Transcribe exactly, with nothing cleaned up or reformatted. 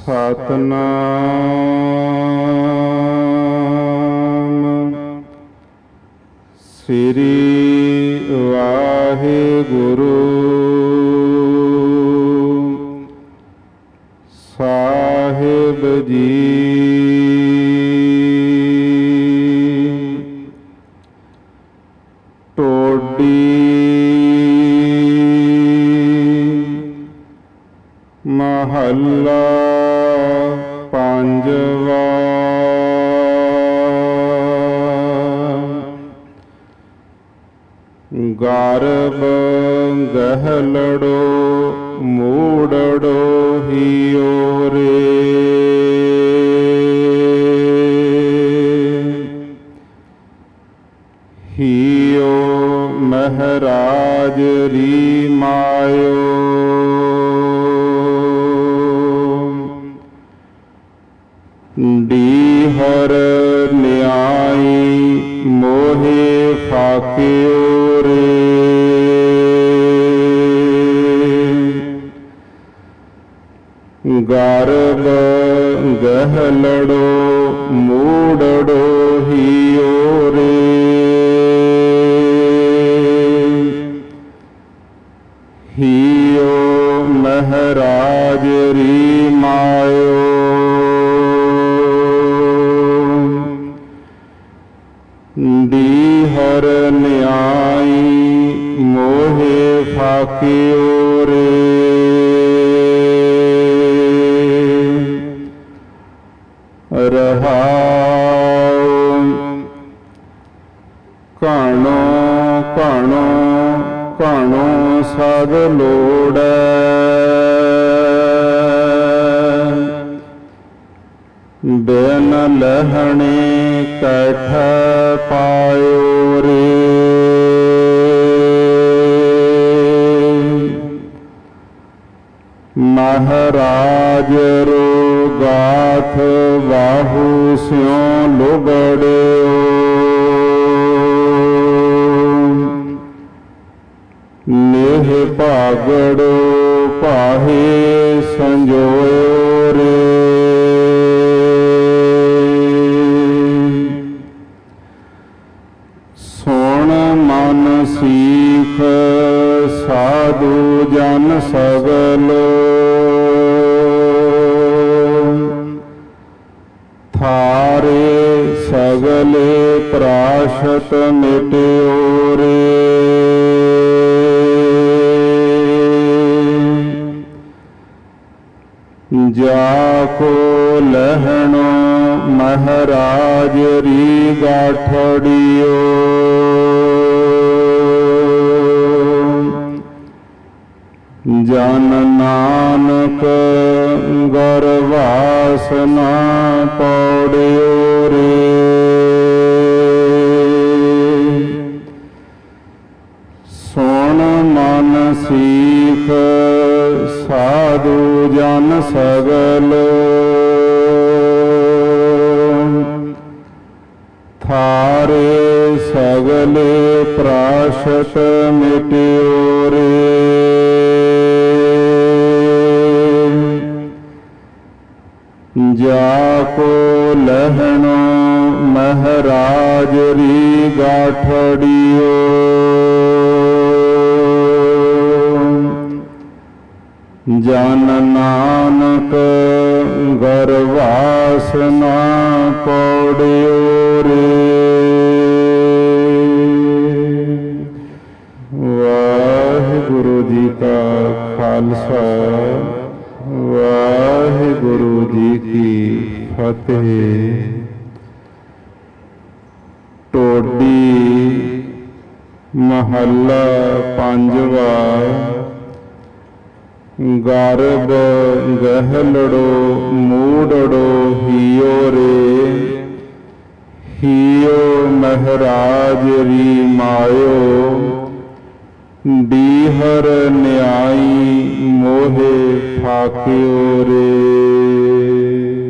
ਸਤਿਨਾਮ ਸ੍ਰੀ ਵਾਹਿਗੁਰੂ ਸਾਹਿਬ ਜੀ। ਟੋਡੀ ਮਹੱਲਾ ਪੰਜਵਾ। ਗਰਭ ਗਹਿਲੜੋ ਮੂੜੜੋ ਹੀਓ ਰੇ। ਹੀਓ ਮਹਿਰਾਜ ਰੀ ਮਾਇਓ। ਡੀਹਰ ਨਿਆਈ ਮੋਹੇ ਫਾਕਿਓ ਰੇ। ਗਰਭ ਗਹਿਲੜੋ ਮੂੜੜੋ ਹੀਓ ਰੇ। ਹੀਓ ਮਹਿਰਾਜ ਰੀ ਮਾਇਓ। ਡੀਹਰ ਨਿਆਈ ਮੋਹੇ ਫਾਕਿਓ ਰੇ। ਰਹਾਉ ਘਣੋ ਘਣੋ ਘਣੋ ਸਦ ਲੋੜੈ। ਬਿਨ ਲਹਣੇ ਕੈਠ ਪਾਇਓ ਰੇ। ਮਹਾਰਾਜ ਰੋ ਗਾਥ ਬਾਹੂ ਸਿਉ ਲੁਬੜਿਓ। ਨੇਹ ਭਾਗੜੋ ਪਾਹੇ ਸੰਜੋਇਓ ਰੇ। ਸੁਣ ਮਨ ਸੀਖ ਸਾਧੂ ਜਨ ਸਗਲ। ਥਾਰੇ ਸਗਲੇ ਪ੍ਰਾਸ਼ਤ ਮਿਟਿਓ ਰੇ। ਜਾ ਕੋ ਲਹਿਣੋ ਮਹਾਰਾਜ ਰੀ ਗਾਠੜਿਓ। ਜਨ ਨਾਨਕ ਗਰਵਾਸ ਨਾ ਪੌੜਿਓ ਰੇ। ਸੁਣ ਮਨ ਸੀਖ ਸਾਧੂ ਜਨ ਸਗਲ। ਥਾਰੇ ਸਗਲੇ ਪ੍ਰਾਸ਼ਤ ਮਿਟਿਓ ਰੇ। ਜਾ ਕੋ ਲਹਿਣੋ ਮਹਾਰਾਜ ਰੀ ਗਾਠੜਿਓ। ਜਨ ਨਾਨਕ ਗਰਵਾਸ ਨਾ ਪੌੜਿਓ ਰੇ। ਵਾਹਿਗੁਰੂ ਜੀ ਕਾ ਖਾਲਸਾ ਵਾਹਿਗੁਰੂ ਜੀ ਕੀ ਫਤਿਹ। ਟੋਡੀ ਮਹੱਲਾ ਪੰਜਵਾ। ਗਰਭ ਗਹਿਲੜੋ ਮੂੜੜੋ ਹੀਓ ਰੇ। ਹੀਓ ਮਹਾਰਾਜ ਰੀ ਮਾਇਓ। ਡੀਹਰ ਨਿਆਈ ਮੋਹੇ ਫਾਕਿਓ ਰੇ।